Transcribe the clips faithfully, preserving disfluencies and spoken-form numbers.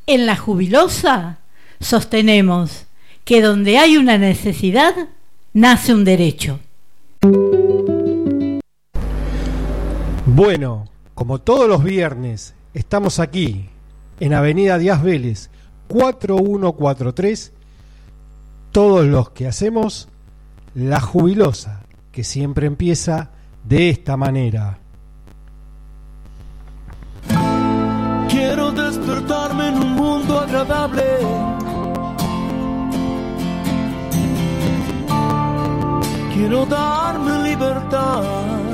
En La Jubilosa sostenemos que donde hay una necesidad, nace un derecho. Bueno, como todos los viernes, estamos aquí, en Avenida Díaz Vélez, cuatro uno cuatro tres, todos los que hacemos La Jubilosa, que siempre empieza de esta manera. Quiero despertarme en un mundo agradable. Quiero darme libertad.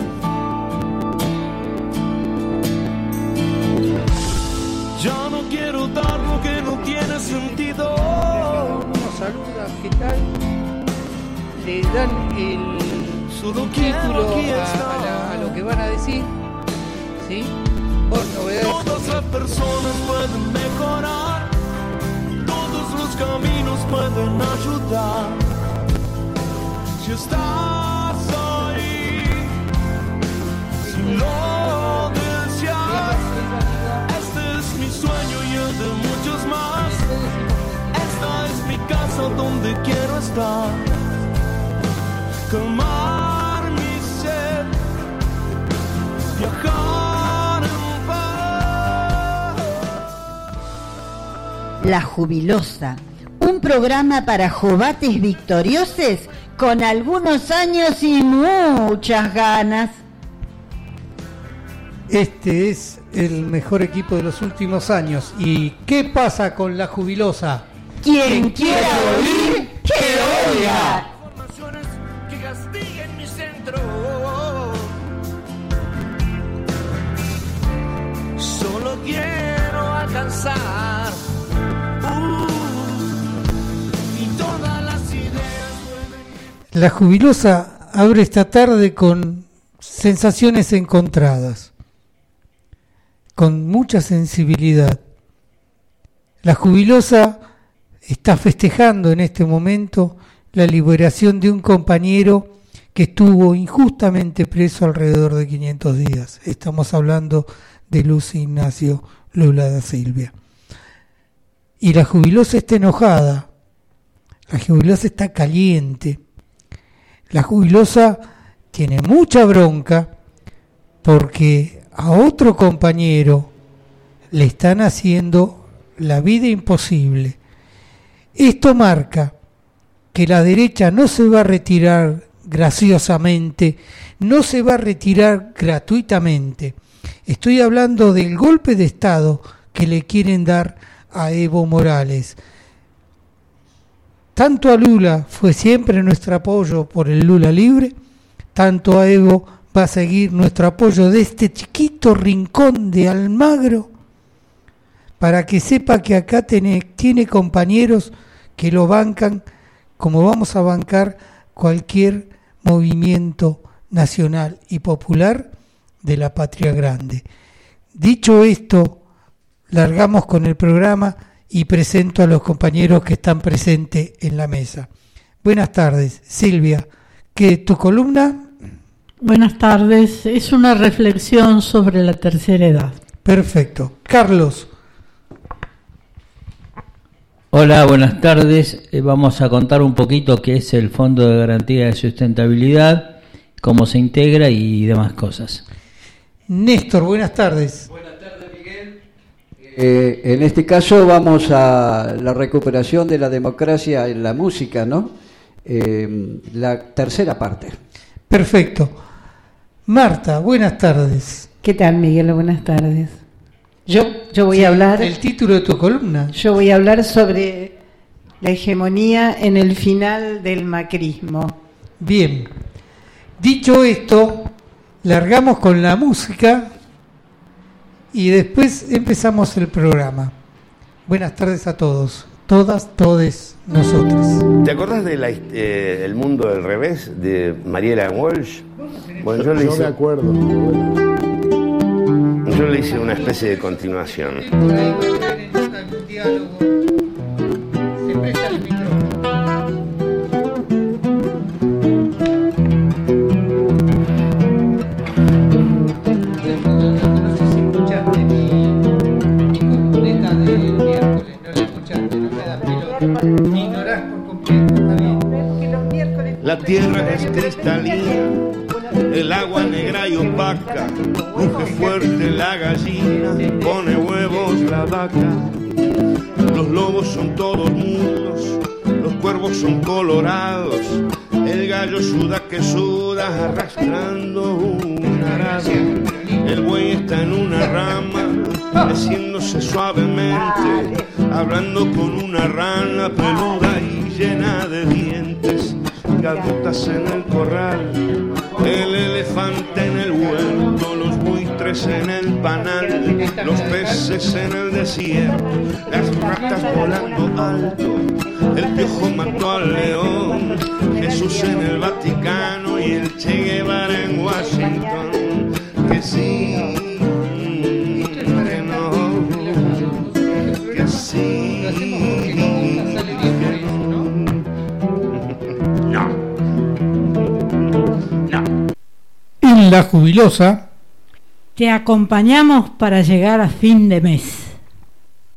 Ya no quiero dar lo que no tiene sentido. Uno saluda, ¿qué tal? Le dan el Solo título quiero a, a, la, a lo que van a decir, ¿sí? Por novedades. Todas las personas pueden mejorar, todos los caminos pueden ayudar. Si estás ahí, si lo deseas, este es mi sueño y el de muchos más. Esta es mi casa donde quiero estar. Calmar mi sed, viajar en paz. La Jubilosa, un programa para jovates victoriosos con algunos años y muchas ganas. Este es el mejor equipo de los últimos años. ¿Y qué pasa con La Jubilosa? Quien quiera oír, que oiga. Informaciones que castiguen mi centro. Solo quiero alcanzar. Uh, y todas las ideas pueden... La Jubilosa abre esta tarde con sensaciones encontradas, con mucha sensibilidad. La Jubilosa está festejando en este momento la liberación de un compañero que estuvo injustamente preso alrededor de quinientos días. Estamos hablando de Luis Ignacio Lula da Silva. Y la Jubilosa está enojada, la Jubilosa está caliente, la Jubilosa tiene mucha bronca porque a otro compañero le están haciendo la vida imposible. Esto marca que la derecha no se va a retirar graciosamente, no se va a retirar gratuitamente. Estoy hablando del golpe de Estado que le quieren dar a Evo Morales. Tanto a Lula fue siempre nuestro apoyo por el Lula libre, tanto a Evo va a seguir nuestro apoyo de este chiquito rincón de Almagro, para que sepa que acá tiene, tiene compañeros que lo bancan como vamos a bancar cualquier movimiento nacional y popular de la patria grande. Dicho esto, largamos con el programa y presento a los compañeros que están presentes en la mesa. Buenas tardes, Silvia. ¿Qué tu columna? Buenas tardes, es una reflexión sobre la tercera edad. Perfecto. Carlos. Hola, buenas tardes. Eh, vamos a contar un poquito qué es el Fondo de Garantía de Sustentabilidad, cómo se integra y demás cosas. Néstor, buenas tardes. Buenas tardes, Miguel. Eh, en este caso vamos a la recuperación de la democracia en la música, ¿no? Eh, la tercera parte. Perfecto. Marta, buenas tardes. ¿Qué tal, Miguel? Buenas tardes. Yo, yo voy Sí, a hablar... el título de tu columna. Yo voy a hablar sobre la hegemonía en el final del macrismo. Bien. Dicho esto, largamos con la música y después empezamos el programa. Buenas tardes a todos, todas, todes, nosotros. ¿Te acordás del eh, El Mundo del Revés de Mariela Walsh? Bueno, yo le hice, me acuerdo. yo le hice una especie de continuación. Por ahí va a tener algún diálogo. Se presta el micrófono. No sé si escuchaste mi, mi cumpleta del miércoles. tierra es cristalina, el agua negra y opaca, ruge fuerte la gallina, pone huevos la vaca. Los lobos son todos mudos, los cuervos son colorados, el gallo suda que suda arrastrando un arado. El buey está en una rama, meciéndose suavemente, hablando con una rana peluda y llena de dientes. Gaviotas en el corral, el elefante en el huerto, los buitres en el panal, los peces en el desierto, las ratas volando alto, el piojo mató al león, Jesús en el Vaticano y el Che Guevara en Washington. Que sí, que no, que sí, que no. En La Jubilosa te acompañamos para llegar a fin de mes.